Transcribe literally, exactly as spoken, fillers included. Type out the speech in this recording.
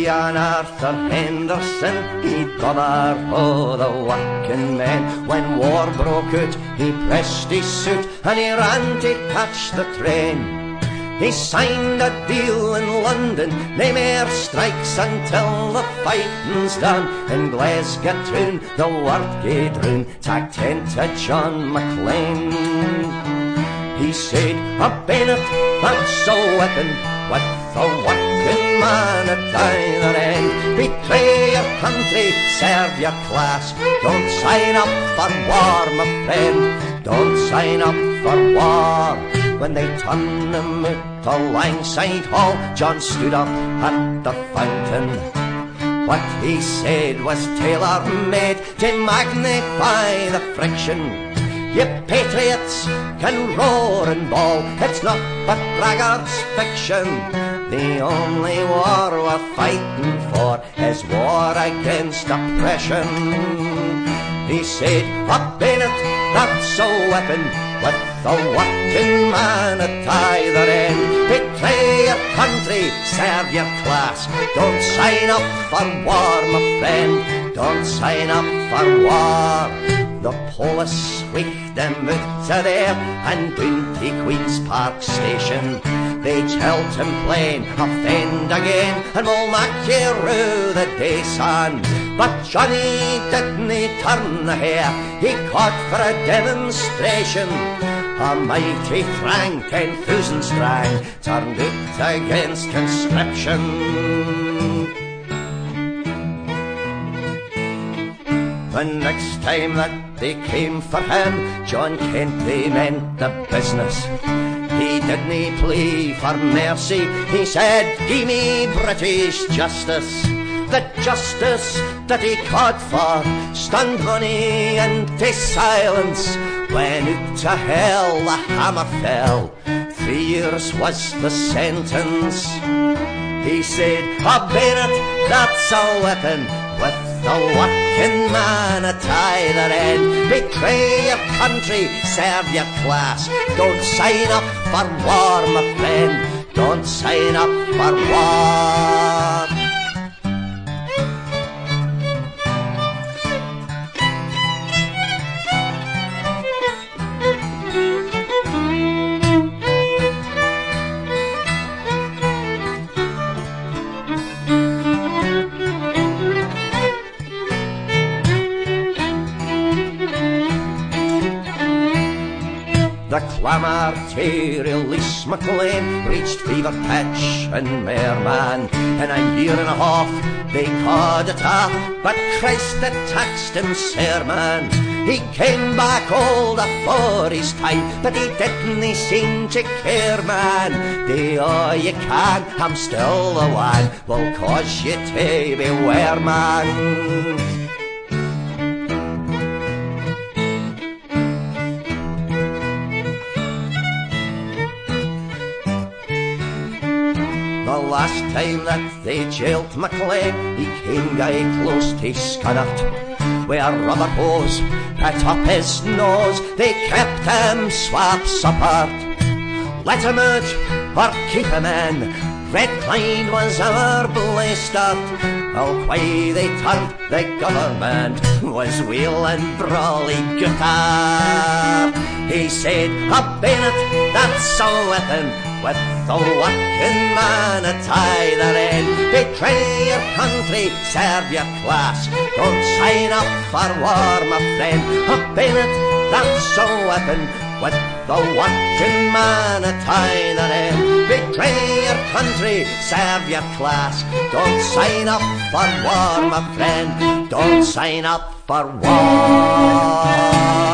Ian Arthur Henderson, he done for the working men. When war broke out, he pressed his suit and he ran to catch the train. He signed a deal in London, nae mair strikes until the fighting's done. In Glasgow town, the word gaed round, tak tent to John McLean. He said, a bayonet, that's a weapon, with the working man at either end. Betray your country, serve your class, don't sign up for war, my friend. Don't sign up for war. When they turned him out to Langside Hall, John stood up at the fountain. What he said was tailor-made to magnify the friction. You patriots can roar and bawl, it's not but braggarts' fiction. The only war we're fighting for is war against oppression. He said, a bayonet, that's a weapon, with the working man at either end. Betray your country, serve your class, don't sign up for war, my friend. Don't sign up for war. The police sweeped them out of there and down to Queen's Park Station. They telled him plain, offend again, and we'll knock you rue the day, son. But Johnny didn't turn the hair, he caught for a demonstration. A mighty throng, ten thousand strong, turned out against conscription. The next time that they came for him, John Kent, they meant the business. He didn't plea for mercy, he said, give me British justice. The justice that he called for stunned money into silence. When out to hell the hammer fell, three years was the sentence. He said, a bayonet, that's a weapon, with the working man at either end. Betray your country, serve your class, don't sign up for war, my friend. Don't sign up for war. The clamour to release McLean reached fever pitch in Merman. In a year and a half they called it off, but Christ had taxed him sermon. He came back old afore his time, but he didn't seem to care, man. Do all you can, I'm still the one, will cause you to beware, man. The last time that they jailed McLean, he came guy close to Scunnet, with a rubber hose put up his nose. They kept him swaps apart. Let him out or keep him in, Red Clyde was our blister. Oh, why they turned the government was wheeling brawly guitar. He said, a bayonet, that's a weapon, with the working man at either end. Betray your country, serve your class, don't sign up for war, my friend. A bayonet, that's a weapon, with the working man at either end. Betray your country, serve your class, don't sign up for war, my friend. Don't sign up for war.